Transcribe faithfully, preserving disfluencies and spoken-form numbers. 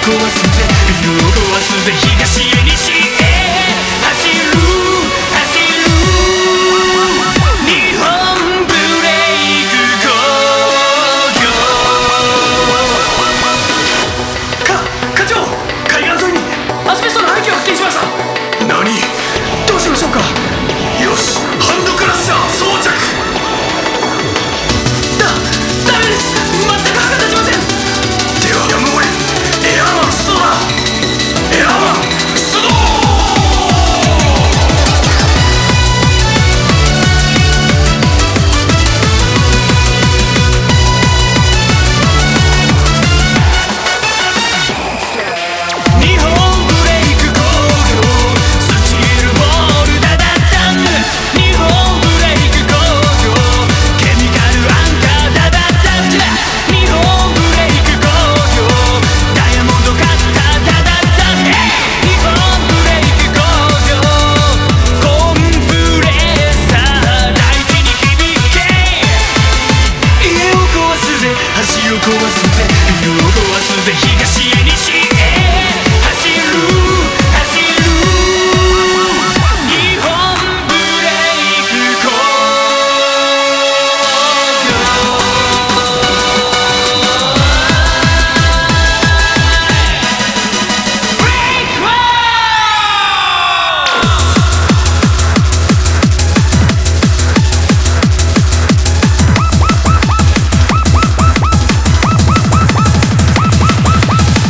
壊すぜビルを壊すぜ東へ西へ走る走る日本ブレイク工業か課長海岸沿いにアスベストの廃棄を発見しました。何どうしましょうか。よしハンドクラッシャー装着だダメです全く歯が立ちません。ではやむをえんエアーマン出動だエアーマン出動日本ブレイク工業スチールボールダダダン日本ブレイク工業ケミカルアンカーダダダン日本ブレイク工業ダイヤモンドカッターダダダン日本ブレイク工業コンプレッサー大地に響け家を壊すぜ橋を壊すぜビルを